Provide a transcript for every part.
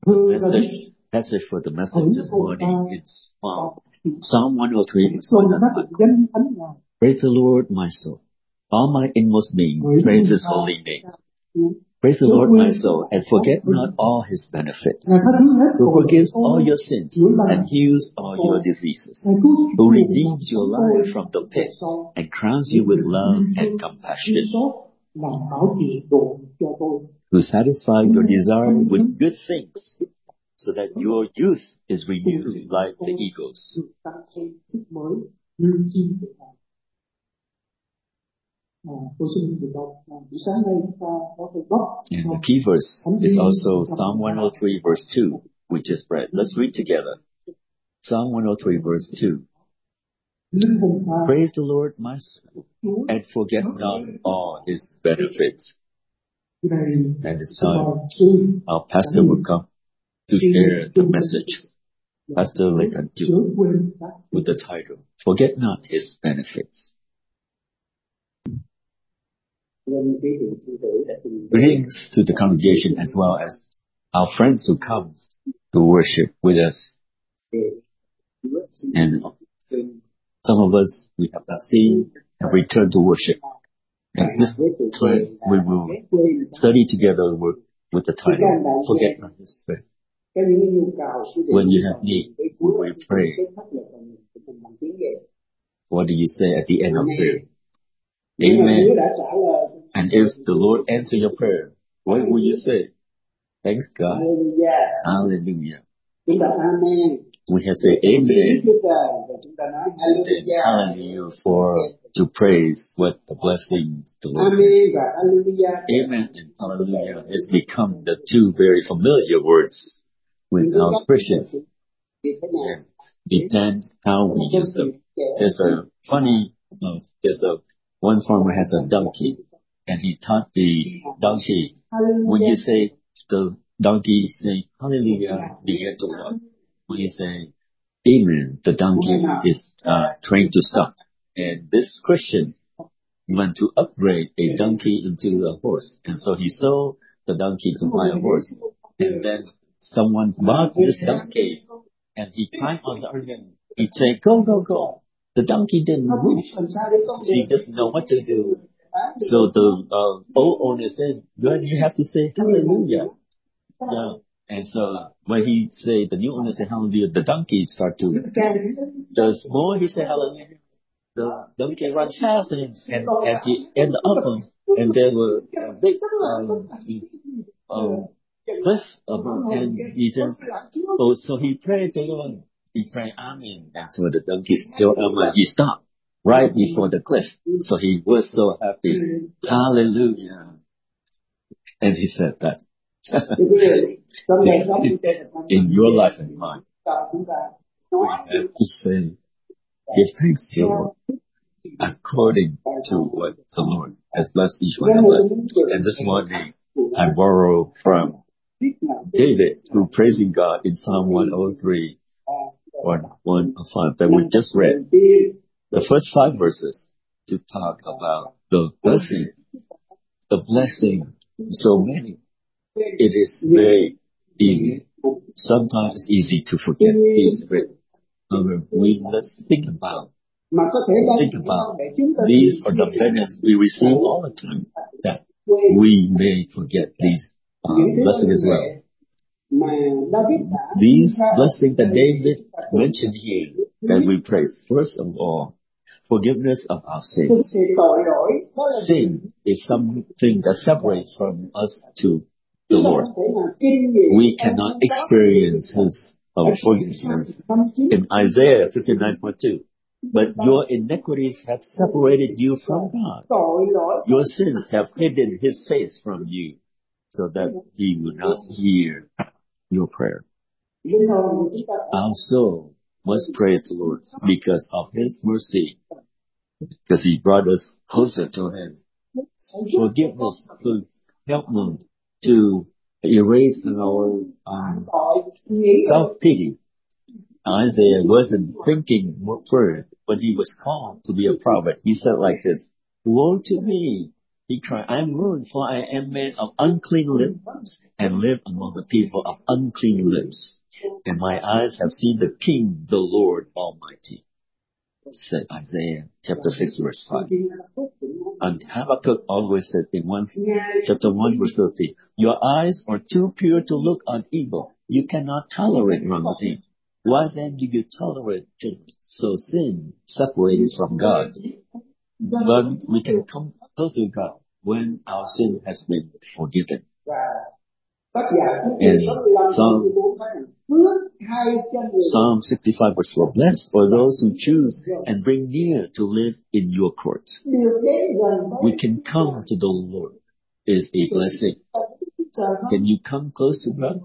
Passage for the message this morning is Psalm 103, verse 1. Praise the Lord, my soul. All my inmost being, praise His holy name. Praise the Lord, my soul, and forget not all His benefits, who forgives all your sins and heals all your diseases, who redeems your life from the pit and crowns you with love and compassion, who satisfies your desire with good things, so that your youth is renewed like the eagles. And the key verse is also Psalm 103 verse 2, which is read. Let's read together. Psalm 103 verse 2. Praise the Lord, my soul, and forget not all His benefits. And it's time our pastor will come to share the message. Pastor Lincoln with the title, Forget Not His Benefits. Greetings to the congregation as well as our friends who come to worship with us. And some of us we have not seen and return to worship. And this time we will study together with the title, Forget Not His Benefits. When you have need, we will pray. What do you say at the end of prayer? Amen. And if the Lord answers your prayer, what will you say? Thanks God. Hallelujah. We have said amen. And then hallelujah to praise what the blessing the Lord is. Amen and hallelujah has become the two very familiar words with our Christians. And depends how we use them. There's a funny, one farmer has a donkey, and he taught the donkey, when you say the donkey say hallelujah, begin to walk. When you say amen, the donkey is trained to stop. And this Christian went to upgrade a donkey into a horse, and so he sold the donkey to buy a horse. And then someone bought this donkey, and he climbed on the organ. He'd say, go, go, go. The donkey didn't move. He doesn't know what to do. So the old owner said, well, you have to say hallelujah. Yeah. And so when he said, the new owner said hallelujah, the donkey start to, the more he said hallelujah, the donkey ran fast and he ended up and there were a big cliff above, and he said, so he prayed to God. He prayed, Amen. And so the donkey still, he stopped right before the cliff. So he was so happy. Hallelujah. And he said that. In your life and mine, we have to say, give thanks to the Lord according to what the Lord has blessed each one of us. And this morning, I borrow from David, who praising God in Psalm 103, 105 that we just read. The first 5 verses to talk about the blessing, so many. It is very easy. Sometimes it's easy to forget these. Let's think about these are the benefits we receive all the time, that we may forget these blessings as well. These blessings that David mentioned here that we pray, first of all, forgiveness of our sins. Sin is something that separates from us to the Lord. We cannot experience His forgiveness. In Isaiah 59:2, but your iniquities have separated you from God. Your sins have hidden His face from you, so that He will not hear your prayer. Our soul must praise the Lord because of His mercy, because He brought us closer to Him. Forgiveness to help them to erase our self-pity. Isaiah wasn't thinking word, but he was called to be a prophet. He said like this, woe to me, He cried, I am ruined, for I am man of unclean lips, and live among the people of unclean lips. And my eyes have seen the King, the Lord Almighty. Said Isaiah chapter 6 verse 5. And Habakkuk always said in chapter 1 verse 30, your eyes are too pure to look on evil. You cannot tolerate wrongdoing. Why then do you tolerate so sin separated from God? But we can come close to God when our sin has been forgiven. And Psalm 65 verse 4, blessed are those who choose and bring near to live in your courts. We can come to the Lord is a blessing. Can you come close to God?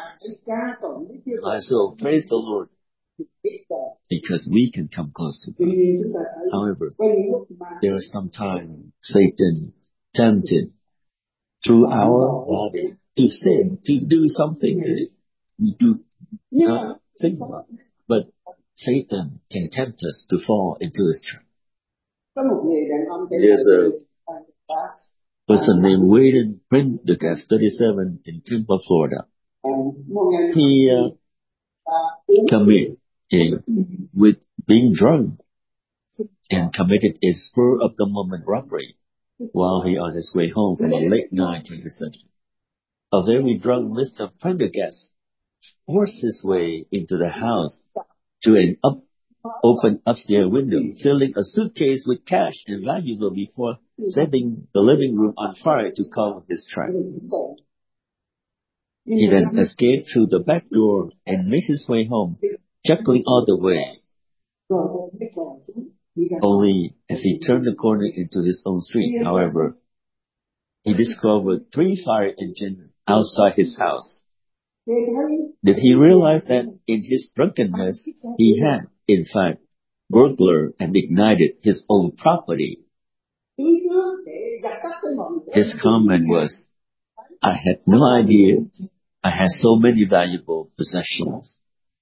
So praise the Lord, because we can come close to God. However, there are sometimes Satan tempted through our body to sin, to do something we do not think about. But Satan can tempt us to fall into his trap. There's a person named Wayden Prendergast, 37, in Tampa, Florida. He committed with being drunk and committed a spur-of-the-moment robbery while he on his way home from a late night reception. A very drunk Mr. Prendergast forced his way into the house to an open upstairs window, filling a suitcase with cash and valuables before setting the living room on fire to cover his tracks. He then escaped through the back door and made his way home, chuckling all the way. Only as he turned the corner into his own street, however, he discovered 3 fire engines outside his house. Did he realize that in his drunkenness he had, in fact, burglared and ignited his own property? His comment was, I had no idea I had so many valuable possessions.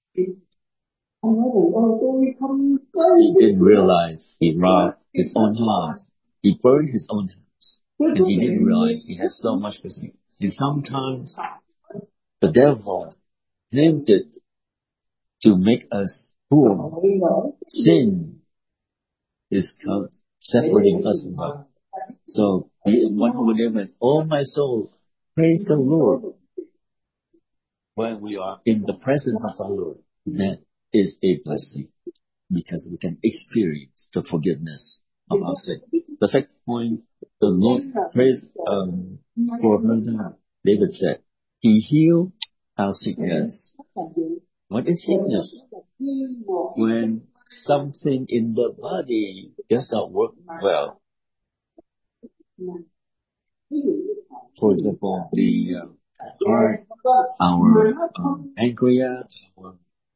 He didn't realize he robbed his own house. He burned his own house. And he didn't realize he had so much possession. And sometimes the devil tempted to make us poor. Sin is separating us from God. So, one who would live, oh my soul, praise the Lord. When we are in the presence of our Lord, that is a blessing, because we can experience the forgiveness of our sin. The second point, the Lord praise for her. David said, He healed our sickness. What is sickness? When something in the body does not work well. For example, the heart, our pancreas, our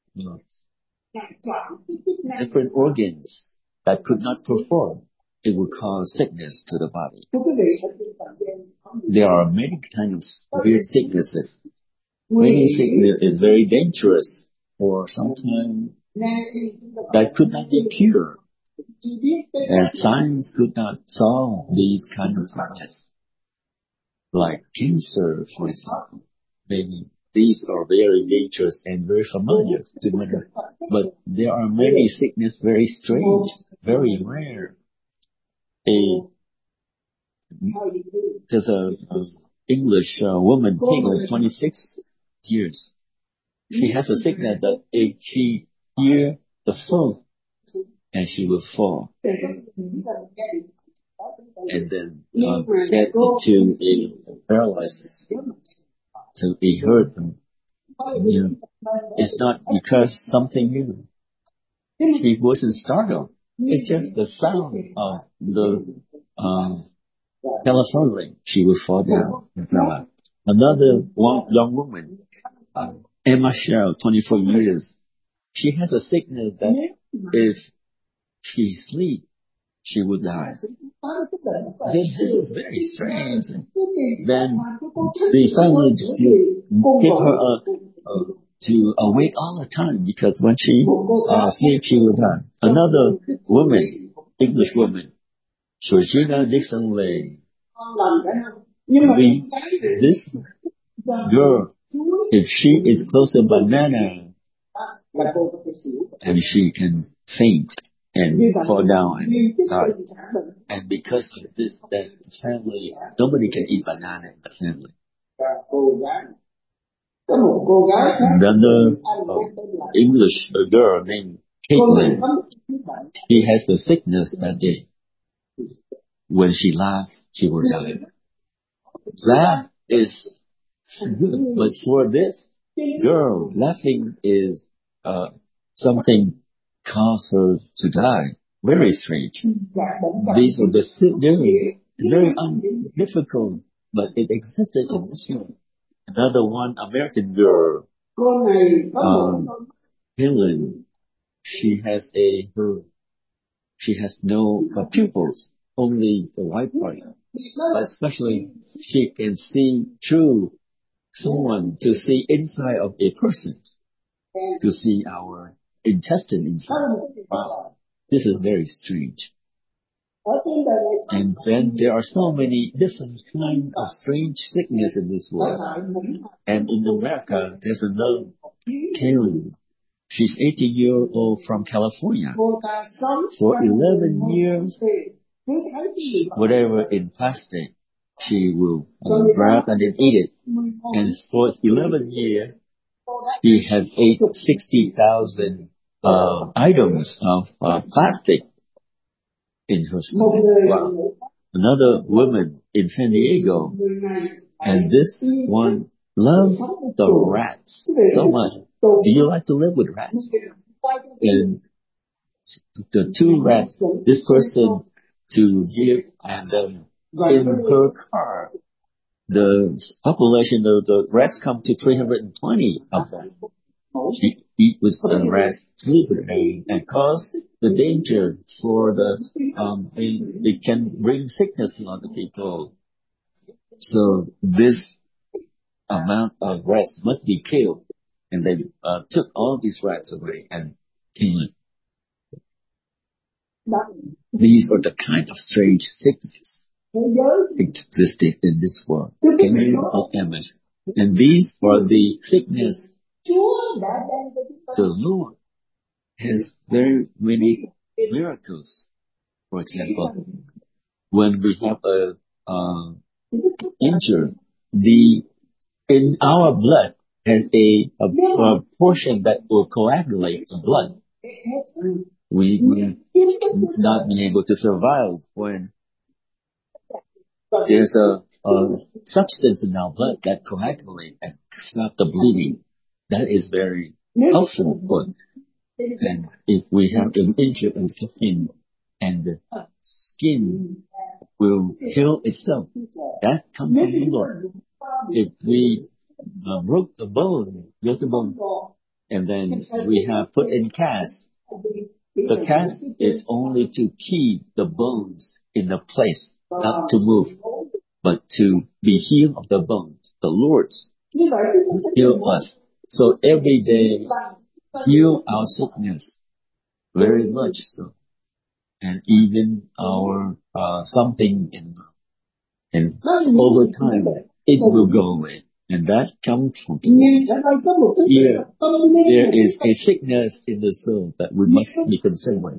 different organs that could not perform, it would cause sickness to the body. There are many kinds of weird sicknesses. Many sickness is very dangerous, or sometimes that could not be cured. And science could not solve these kinds of sickness. Like cancer, for example. Maybe these are very dangerous and very familiar to many. But there are many sickness very strange, very rare. There's an English woman, 26 years. She has a sickness that if she hear the phone, and she will fall. And then get into a paralysis. So it hurt them. It's not because something new. She wasn't startled. It's just the sound of the telephone ring. She will fall down. Another young woman, Emma Shell, 24 years. She has a sickness that if she sleeps, she would die. This is very strange. Then the family just keep her to awake all the time, because when she sleeps, she will die. Another woman, English woman, Georgina Dixon Lane, This girl, if she is close to a banana, and she can faint and fall down and die. And because of this, that family, nobody can eat banana in the family. Another English girl named Caitlin, she has the sickness that day. When she laughs, she will die. That is good. But for this girl, laughing is something cause her to die. Very strange. These are very difficult, but it existed in this world. Another one, American girl, Helen, she has no pupils, only the white part. But especially, she can see through someone, to see inside of a person, to see our intestine inside. Wow, this is very strange. And then there are so many different kinds of strange sickness in this world. And in America, there's another Karen. She's 80-year-old from California. For 11 years, whatever in plastic, she will grab and then eat it. And for 11 years, she has ate 60,000 items of plastic in her stomach. Wow. Another woman in San Diego, and this one loved the rats so much. Do you like to live with rats? And the two rats, this person to give, and then in her car, the population of the rats come to 320 of them. She eat with the rats, sleep with them, and cause the danger for the, it can bring sickness to other people. So this amount of rats must be killed. And they took all these rats away and killed them. These are the kind of strange sicknesses existed in this world. Can you imagine? And these are the sickness. The Lord has very many miracles. For example, when we have a injury, in our blood has a portion that will coagulate the blood. We will not be able to survive when there's a substance in our blood that coagulates and stop the bleeding. That is very helpful. And if we have an injury in the skin, and the skin will heal itself, that comes from the Lord. If we broke the bone, and then we have put in cast, the cast is only to keep the bones in the place, not to move, but to be healed of the bones. The Lord heal us. So every day, heal our sickness, very much so. And even our something in over time, it will go away. And that comes from here. There is a sickness in the soul that we must be concerned with.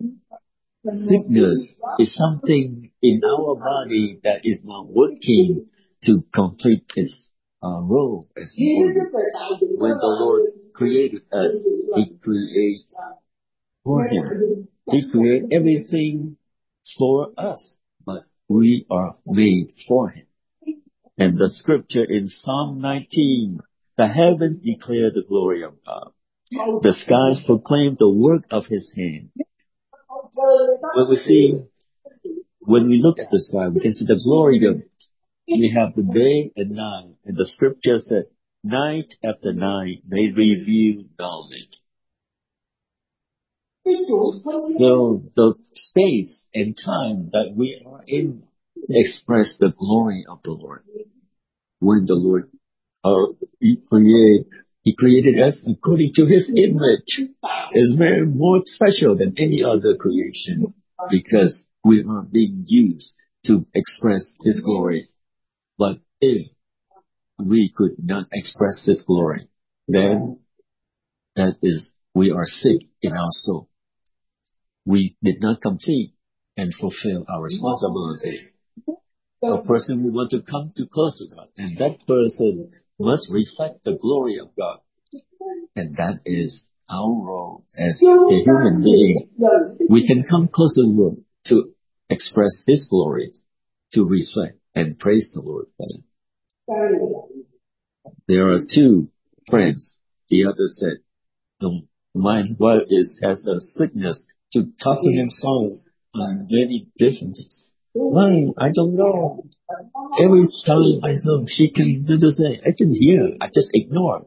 Sickness is something in our body that is not working to complete its role as body. When the Lord created us, He creates for Him. He created everything for us, but we are made for Him. And the scripture in Psalm 19, the heavens declare the glory of God. The skies proclaim the work of His hand. When we look at the sky, we can see the glory of it. We have the day and night, and the scripture said, night after night, they reveal knowledge. So the space and time that we are in express the glory of the Lord. When the Lord He created us according to His image. It's very more special than any other creation because we are being used to express His glory. But if we could not express His glory, then that is, we are sick in our soul. We did not complete and fulfill our responsibility. A person who wants to come too close to God, and that person must reflect the glory of God. And that is our role as a human being. We can come close to the Lord to express His glory, to reflect and praise the Lord. There are two friends. The other said, my wife has a sickness, to talk to him so on many different things. Why? I don't know. Every time I know, she can just say, I didn't hear, I just ignore.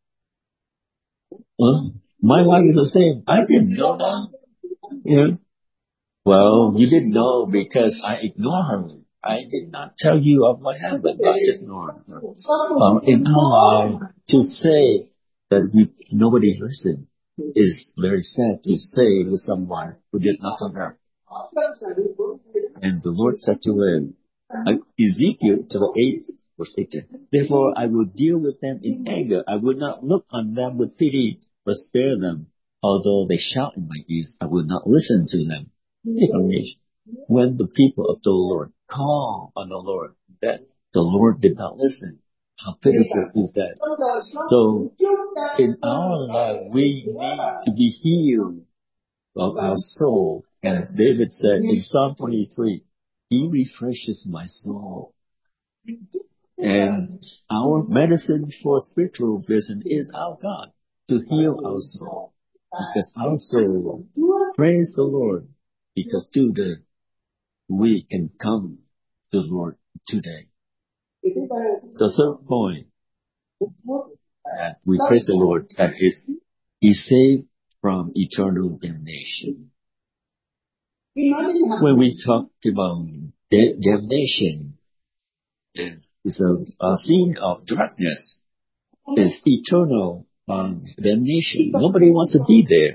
My wife is the same. I didn't know that. Yeah. Well, you didn't know because I ignored her. I did not tell you of what happened. I ignored her. In our life, to say that nobody listened is very sad to say with someone who did not come out. And the Lord said to him, Ezekiel chapter 8, verse 18, therefore I will deal with them in anger. I will not look on them with pity, but spare them. Although they shout in my ears, I will not listen to them. When the people of the Lord call on the Lord, that the Lord did not listen. How pitiful is that? So, in our life, we need to be healed of our soul. And David said in Psalm 23, He refreshes my soul. And our medicine for spiritual vision is our God, to heal our soul. Because our soul, praise the Lord, because today we can come to the Lord today. The third point that we praise the Lord, that is, He saved from eternal damnation. When we talk about damnation, it's a scene of darkness. It's eternal damnation. Nobody wants to be there.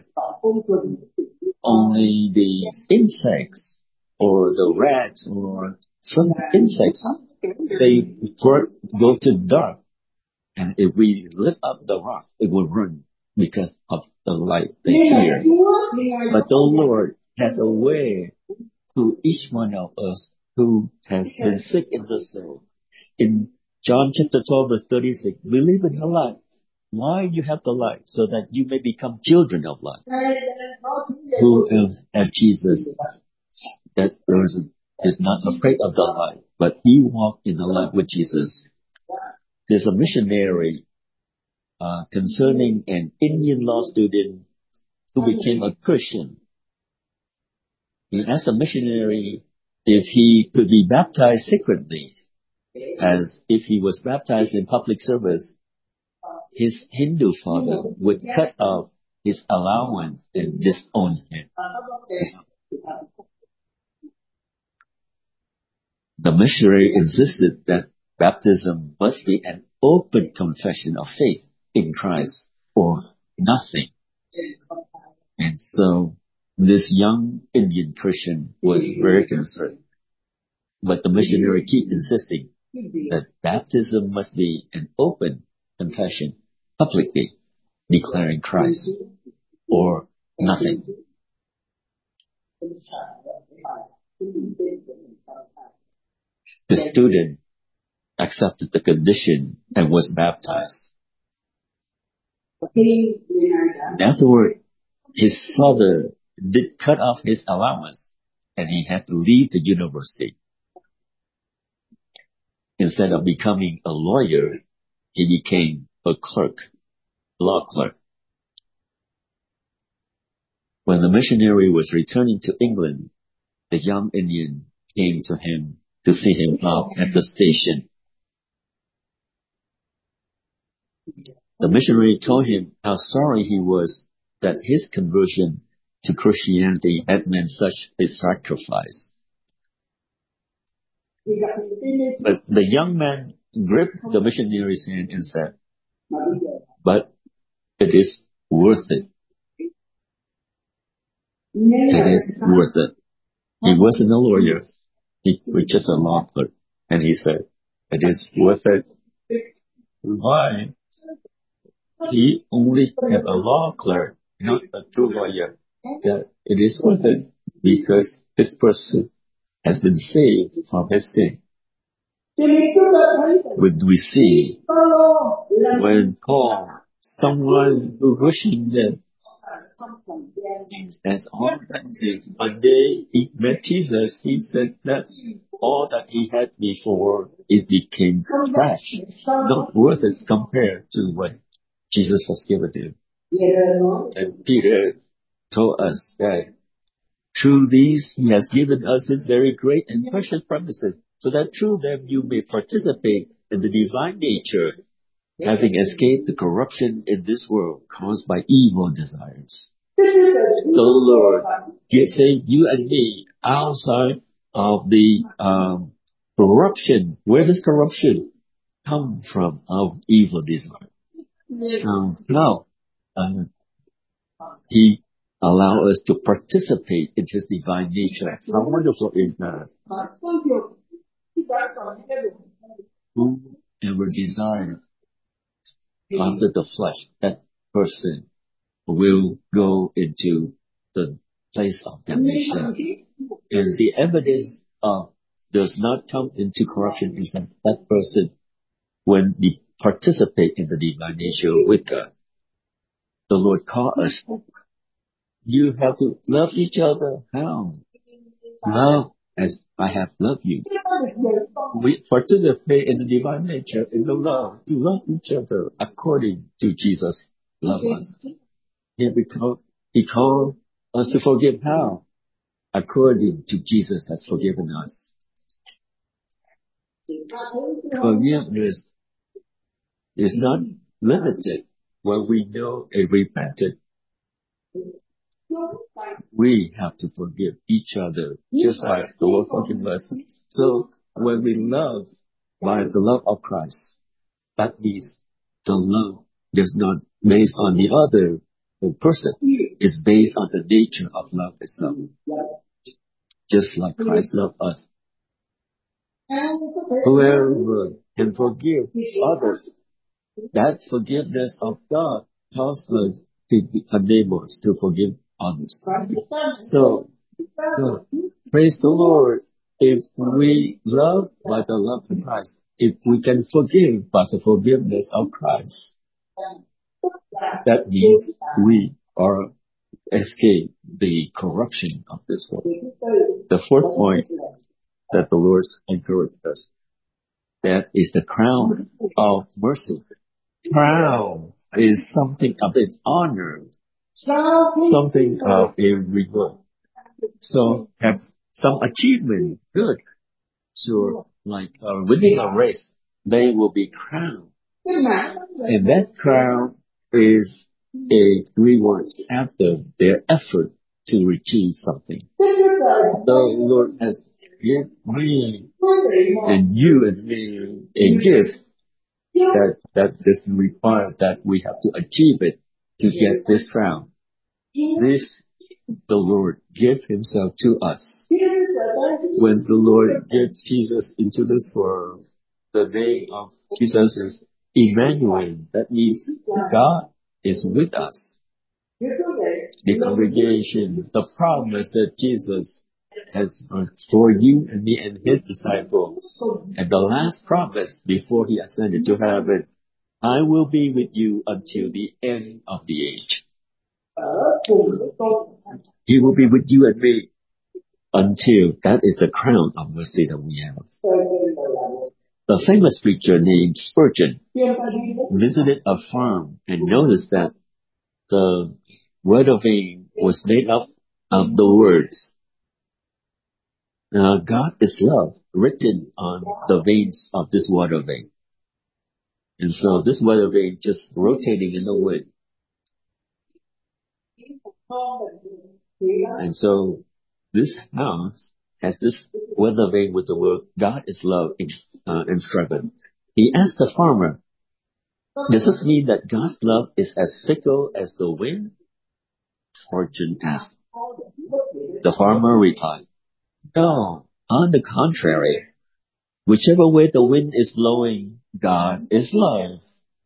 Only the insects or the rats or some insects, they go to dark. And if we lift up the rock, it will run because of the light they hear. But the Lord has a way to each one of us who has been sick in the soul. In John chapter 12 verse 36, believe in the light. Why you have the light? So that you may become children of light. Who have Jesus, that person is not afraid of the light, but he walked in the light with Jesus. There's a missionary concerning an Indian law student who became a Christian. He asked the missionary if he could be baptized secretly, as if he was baptized in public service, his Hindu father would cut off his allowance and disown him. The missionary insisted that baptism must be an open confession of faith in Christ or nothing. And so this young Indian Christian was very concerned. But the missionary kept insisting that baptism must be an open confession, publicly declaring Christ or nothing. The student accepted the condition and was baptized. Afterward, his father did cut off his allowance and he had to leave the university. Instead of becoming a lawyer, he became a clerk, law clerk. When the missionary was returning to England, the young Indian came to him to see him out at the station. The missionary told him how sorry he was that his conversion to Christianity had meant such a sacrifice. But the young man gripped the missionary's hand and said, but it is worth it. It is worth it. He wasn't a lawyer. he was just a law clerk. And he said, it is worth it. Why? He only had a law clerk, not a true lawyer. That it is worth it because this person has been saved from his sin. When we see, when Paul, someone who wishing that as all that one day he met Jesus, he said that all that he had before, it became trash, not worth it compared to what Jesus has given him. And Peter told us that through these he has given us his very great and precious promises, so that through them you may participate in the divine nature, having escaped the corruption in this world caused by evil desires. The Lord save you and me outside of the corruption. Where does corruption come from? Of evil desire. Now, He allows us to participate in His divine nature. How wonderful is that? Whoever desires under the flesh, that person will go into the place of damnation. And the evidence of does not come into corruption is that that person, when we participate in the divine nature with God, the Lord called us. You have to love each other. How? Love as I have loved you. We participate in the divine nature, in the love, to love each other according to Jesus' love us. He called us to forgive how? According to Jesus has forgiven us. Forgiveness is not limited when we know and repented. We have to forgive each other just like the Lord forgives us. So when we love by the love of Christ, that means the love is not based on the other person. It's based on the nature of love itself. Just like Christ loved us. Whoever can forgive others, that forgiveness of God tells us to enable us to forgive others. So, praise the Lord. If we love by the love of Christ, if we can forgive by the forgiveness of Christ, that means we are escape the corruption of this world. The fourth point that the Lord encouraged us, that is the crown of mercy. Crown is something of its honor, something of a reward. So have some achievement, good. So like winning a race, they will be crowned. And that crown is a reward after their effort to achieve something. The Lord has given me and you and me a gift that doesn't require that we have to achieve it to get this crown. This the Lord gave Himself to us. When the Lord gave Jesus into this world, the name of Jesus is Emmanuel. That means God is with us. The congregation, the promise that Jesus has for you and me and His disciples. And the last promise before He ascended to heaven, I will be with you until the end of the age. He will be with you and me until that is the crown of mercy that we have. The famous preacher named Spurgeon visited a farm and noticed that the water vein was made up of the words, God is love, written on the veins of this water vein. And so this water vein just rotating in the wind. And so this house has this weather vane with the word God is love inscribed. He asked the farmer, does this mean that God's love is as fickle as the wind? Spurgeon asked. The farmer replied, no, On the contrary, whichever way the wind is blowing, God is love.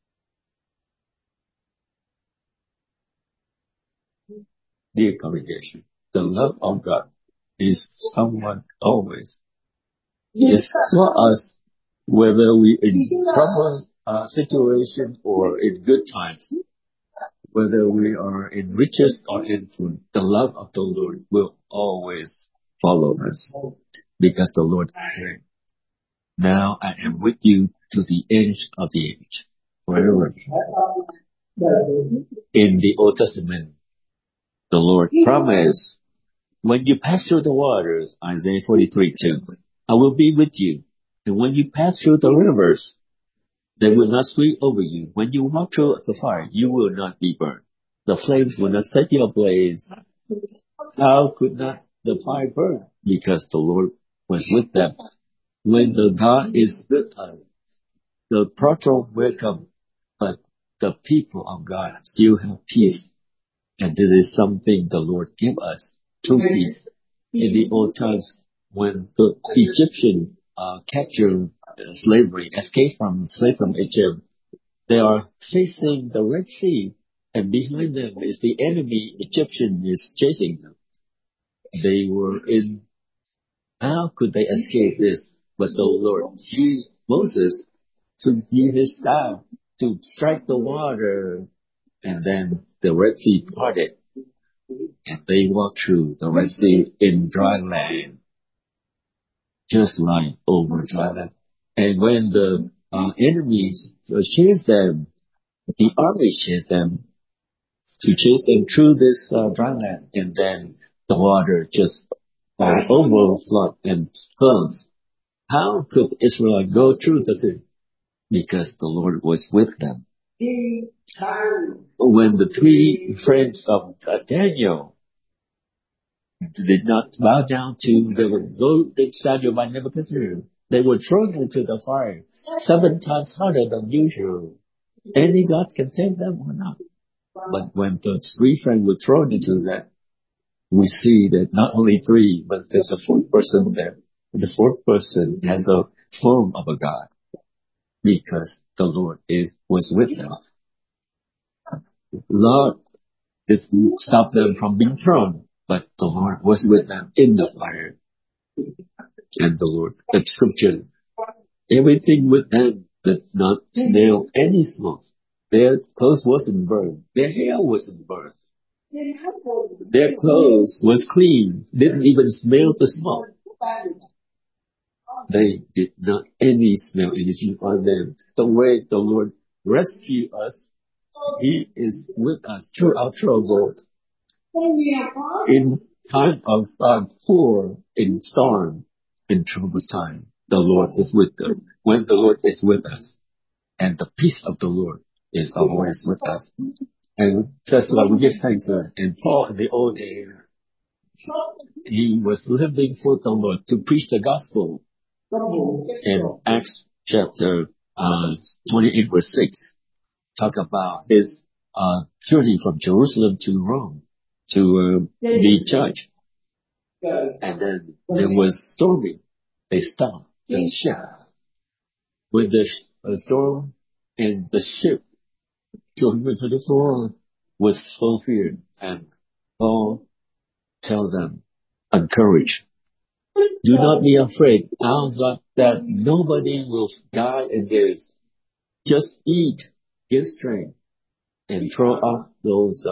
Dear congregation, the love of God is someone always. It's for us, whether we in trouble situation or in good times, whether we are in riches or in food, the love of the Lord will always follow us, because the Lord said, "Now I am with you to the end of the age." Forever. In the Old Testament, the Lord promised, when you pass through the waters, Isaiah 43:2, I will be with you. And when you pass through the rivers, they will not sweep over you. When you walk through the fire, you will not be burned. The flames will not set you ablaze. How could not the fire burn? Because the Lord was with them. When the God is with us, the protocol will come, but the people of God still have peace. And this is something the Lord gave us, true peace. In the old times, when the Egyptian captured slavery, escaped from slavery from Egypt, they are facing the Red Sea, and behind them is the enemy. Egyptian is chasing them. They were in. How could they escape this? But the Lord used Moses to use his staff to strike the water, and then the Red Sea parted, and they walked through the Red Sea in dry land, just like over dry land. And when the enemies chased them, the army chased them to chase them through this dry land, and then the water just overflowed and closed. How could Israel go through the sea? Because the Lord was with them. When the three friends of Daniel did not bow down to the golden statue by Nebuchadnezzar, they were thrown into the fire 7 times harder than usual. Any God can save them or not? But when the 3 friends were thrown into that, we see that not only 3, but there's a 4th person there. The 4th person has a form of a God, because the Lord was with them. Lord didn't stop them from being thrown, but the Lord was with them in the fire. And the Lord, the scripture, everything with them did not smell any smoke. Their clothes wasn't burned. Their hair wasn't burned. Their clothes was clean. Didn't even smell the smoke. They did not any smell anything on them. The way the Lord rescued us, He is with us through our trouble. In time of poor, in storm, in trouble time, the Lord is with them. When the Lord is with us, and the peace of the Lord is always with us. And that's why we give thanks. And Paul in the old days, he was living for the Lord to preach the gospel. In Acts chapter 28 verse 6, talk about his journey from Jerusalem to Rome to be judged. And then there was storming. They stopped the ship. When the storm and the ship going to the floor was fulfilled, and Paul tell them, encourage. Do not be afraid. Now that nobody will die in this. Just eat, get strength, and throw out those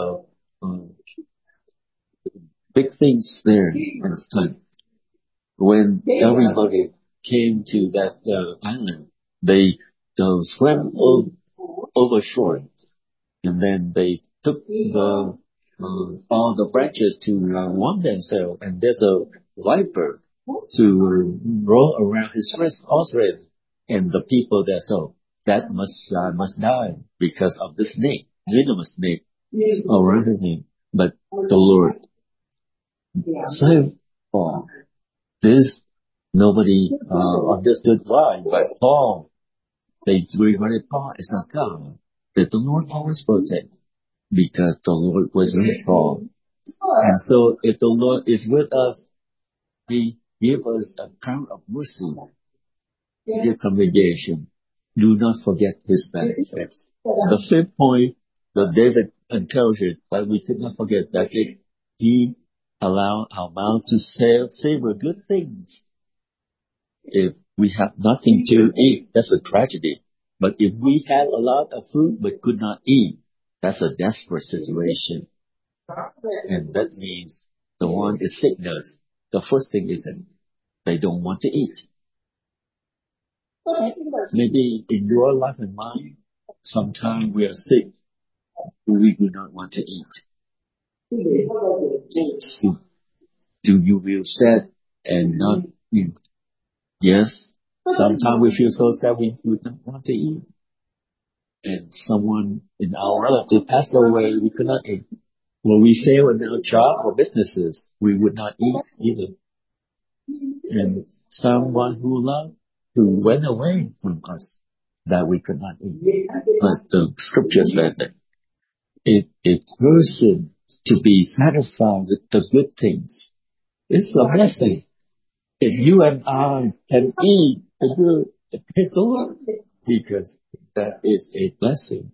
big things there. And when everybody came to that island, they swam over shore, and then they took all the branches to warm themselves, and there's a viper to roll around his wrist, and the people there saw that must die because of the snake, venomous snake around his neck. But the Lord saved Paul. This nobody understood why, but Paul, they regarded Paul as a God that the Lord always protect, because the Lord was with Paul. And so if the Lord is with us, He give us a crown of mercy. Dear congregation, do not forget his benefits. The fifth point that David encouraged that we could not forget that he allowed our mouth to savor good things. If we have nothing to eat, that's a tragedy. But if we have a lot of food but could not eat, that's a desperate situation. And that means the one is sickness. The first thing is that they don't want to eat. Maybe in your life and mine, sometimes we are sick, we do not want to eat. Do you feel sad and not eat? Yes. Sometimes we feel so sad we do not want to eat. And someone in our relative passed away, we could not eat. When we fail in our job or businesses, we would not eat either. And someone who loved, who went away from us, that we could not eat. But the scripture says that if a person to be satisfied with the good things, it's a blessing. If you and I can eat the good, praise the Lord, because that is a blessing.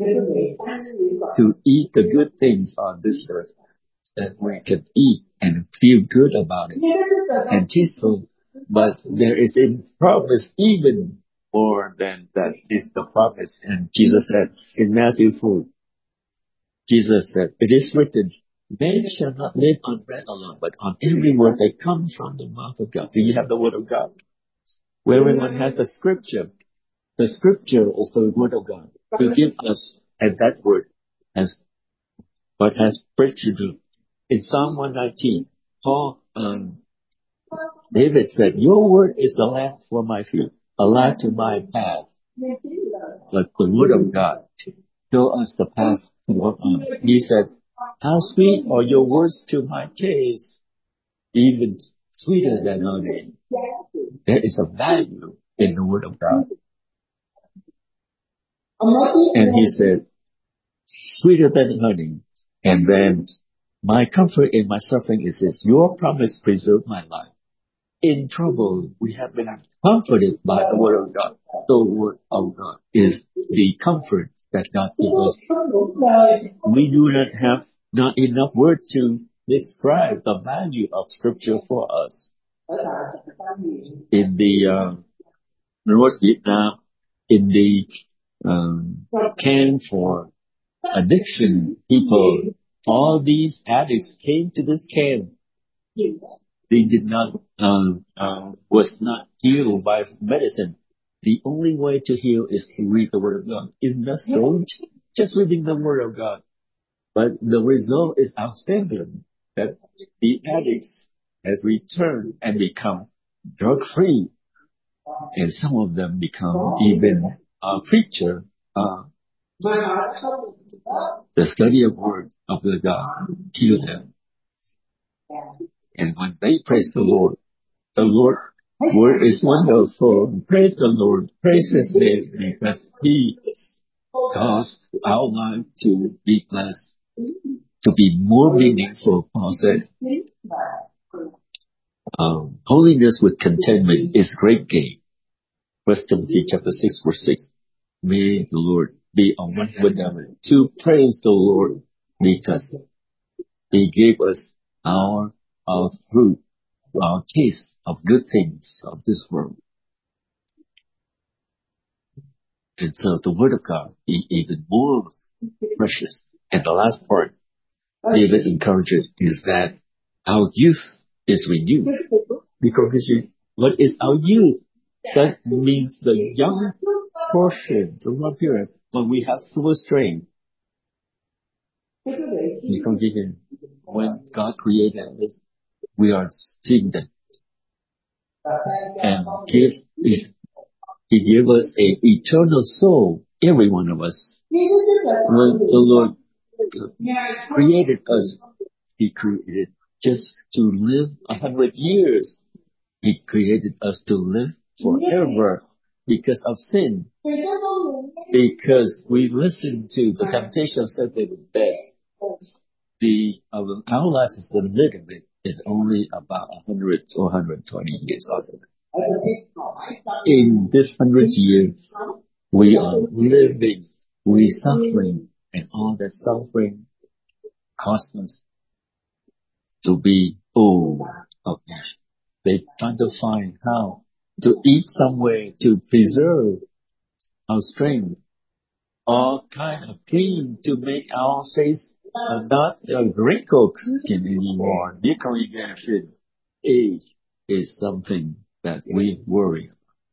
To eat the good things on this earth, that we can eat and feel good about it and peaceful. But there is a promise even more than that is the promise. And Jesus said in Matthew 4, Jesus said, it is written, man shall not live on bread alone, but on every word that comes from the mouth of God. Do you have the word of God? Where everyone has the scripture is the word of God to give us, and that word has what has bread to do. In Psalm 119, David said, your word is the lamp for my feet, a light to my path. But the word of God show us the path to walk on. He said, how sweet are your words to my taste, even sweeter than honey. There is a value in the word of God. And he said, sweeter than honey. And then, my comfort in my suffering is this, your promise preserved my life. In trouble, we have been comforted by the word of God. The word of God is the comfort that God gives us. We do not have not enough words to describe the value of scripture for us. In the North Vietnam, in the camp for addiction people, all these addicts came to this camp. They did not, was not healed by medicine. The only way to heal is to read the Word of God. Isn't that strange? Just reading the Word of God. But the result is outstanding. That the addicts has returned and become drug-free. And some of them become even a preacher. The study of Word of the God healed them. And when they praise the Lord word is wonderful. Praise the Lord. Praise His name because He caused our life to be blessed, to be more meaningful. Paul said, holiness with contentment is great gain. 1 Timothy chapter 6 verse 6. May the Lord be on one with them to praise the Lord because He gave us our fruit, our taste of good things of this world. And so the Word of God is even more precious. And the last part David encourages is that our youth is renewed. Because what is our youth? That means the young portion, the long period, when we have full strength. Because when God created us, we are seeing that. And He gave us an eternal soul, every one of us. When the Lord created us, He created just to live 100 years. He created us to live forever because of sin. Because we listened to the temptation of Satan that our life is a little bit. is only about 100 or 120 years old. In this 100 years, we are living, we suffering, and all that suffering causes us to be full of passion. They try to find how to eat some way to preserve our strength, all kind of cream to make our face not a wrinkled skin anymore. Dear congregation, age is something that we worry.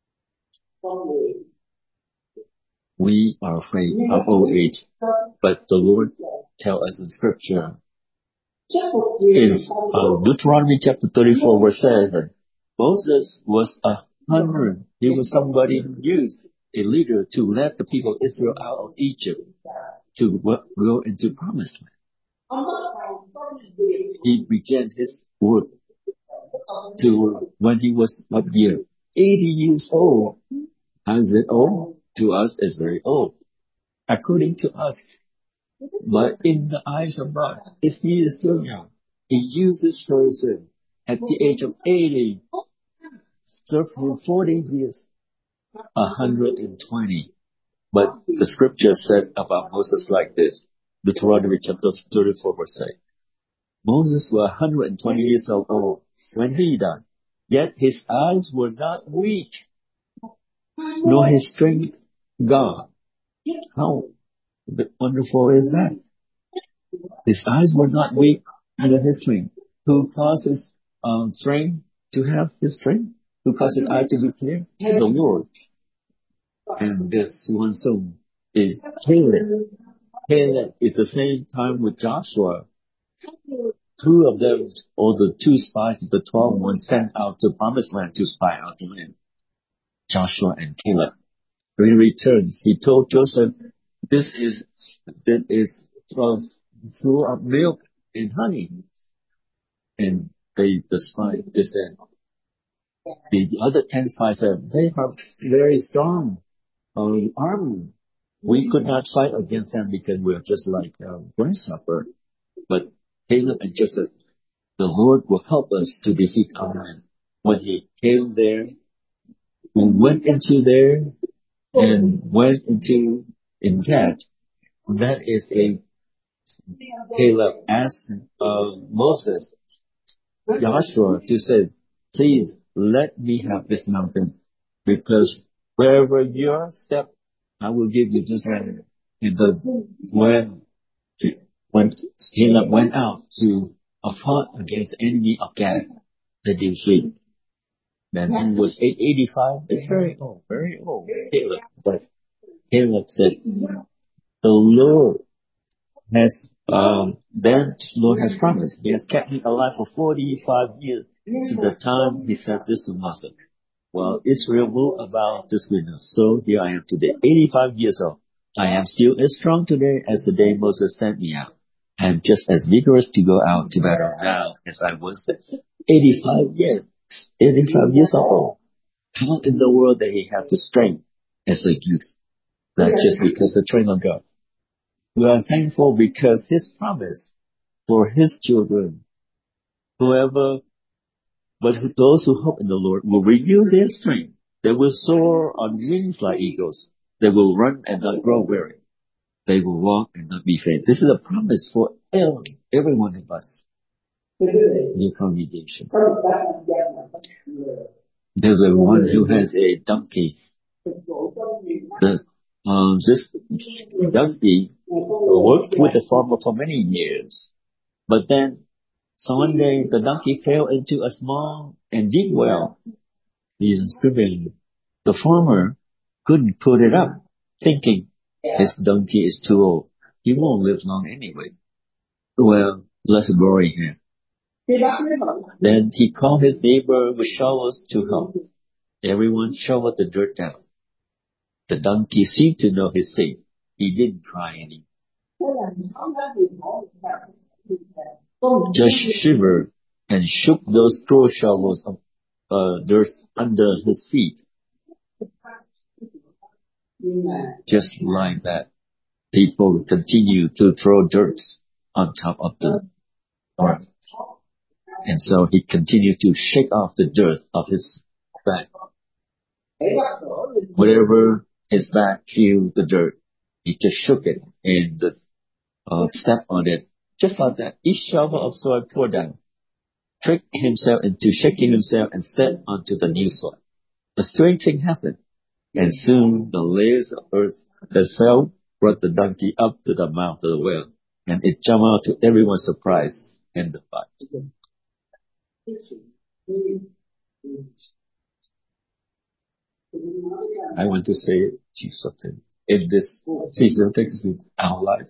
We are afraid of old age, but the Lord tells us in Scripture, in Deuteronomy chapter 34 verse 7, Moses was 100. He was somebody who used a leader to let the people of Israel out of Egypt to go into promised land. He began his work to when he was what year? 80 years old. How is it old? To us, it's very old. According to us. But in the eyes of God, he is still young. He used this person at the age of 80, served for 40 years, 120. But the scripture said about Moses like this, Deuteronomy chapter 34 verse 8. Moses was 120 years old when he died, yet his eyes were not weak, nor his strength gone. How wonderful is that? His eyes were not weak, nor his strength. Who causes strength to have his strength? Who causes eye to be clear? The Lord. And this one son is Caleb. Caleb is the same time with Joshua. Two of them, or the two spies of the 12 ones sent out to promised land to spy out the land. Joshua and Caleb. When he returned, he told Joseph, this is full of milk and honey. And the spies, they said, the other 10 spies said, they are very strong army. We could not fight against them because we're just like grasshopper. But Caleb and Joseph, the Lord will help us to defeat our men. When he came there, we went into there and went into in Gad. That is a Caleb asked Moses, Joshua, to say, please let me have this mountain, because wherever you step, I will give you this land. When Caleb went out to fought against the enemy of Gad, the defeat, then he was 85. It's very old, Caleb. But Caleb said, the Lord has Lord has promised. He has kept me alive for 45 years since the time he said this to Moses. Well, Israel ruled about this wilderness. So here I am today, 85 years old. I am still as strong today as the day Moses sent me out. I am just as vigorous to go out to battle now as I was then. 85 years old. How in the world that he had the strength as a youth? Not just because of the strength of God. We are thankful because his promise for his children, those who hope in the Lord will renew their strength. They will soar on wings like eagles. They will run and not grow weary. They will walk and not be faint. This is a promise for every one of us. Dear congregation. There's a one who has a donkey. This donkey worked with the farmer for many years. But then, so one day, the donkey fell into a small and deep well. He's screaming. The farmer couldn't put it up, thinking his donkey is too old. He won't live long anyway. Well, let's bury him. Then he called his neighbor with shovels to help. Everyone shoveled the dirt down. The donkey seemed to know his fate. He didn't cry anymore. Just shivered and shook those straw shovels of dirt under his feet. Just like that, people continue to throw dirt on top of the earth. And so he continued to shake off the dirt of his back. Whatever his back feel the dirt, he just shook it and stepped on it. Just like that, each shovel of soil poured down, tricked himself into shaking himself and stepped onto the new soil. A strange thing happened, and soon the layers of earth that fell brought the donkey up to the mouth of the well, and it jumped out to everyone's surprise and delight. I want to say to you something. In this season of things in our life,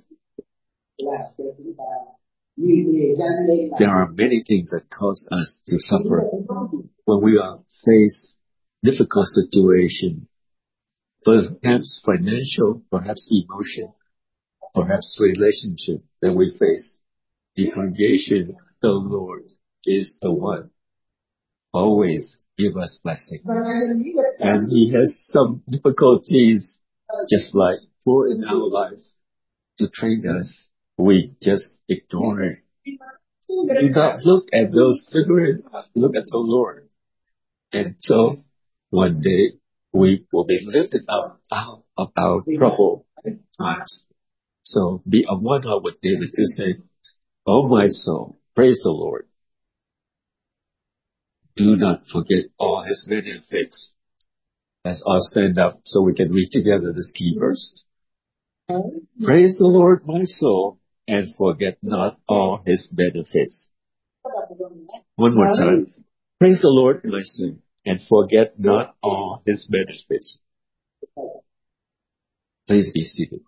there are many things that cause us to suffer when we are faced difficult situation, perhaps financial, perhaps emotion, perhaps relationship that we face. The congregation, the Lord is the one always give us blessing. And He has some difficulties, just like for in our life, to train us. We just ignore it. Do not look at those children. Look at the Lord. And so one day we will be lifted up out of our trouble times. So be on one heart with David to say, "Oh my soul, praise the Lord. Do not forget all His benefits." Let's all stand up so we can read together this key verse. Praise the Lord, my soul, and forget not all His benefits. One more time. Praise the Lord, my soul, and forget not all His benefits. Please be seated.